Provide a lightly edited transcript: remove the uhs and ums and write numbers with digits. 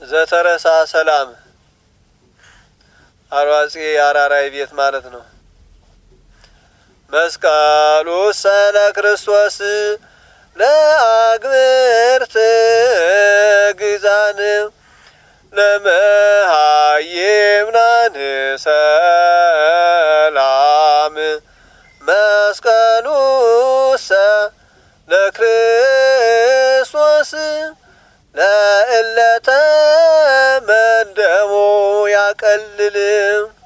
ዘተረሳ ሰላም አርዋጼ አራራይ ቤት ማለት ነው። መስቀሉ ሰለ ክርስቶስ ለአግብርት ግዛን ለመሃይምናን ሰላም መስቀሉ ለክርስቶስ ለእለተ መንደሙ ያቀልል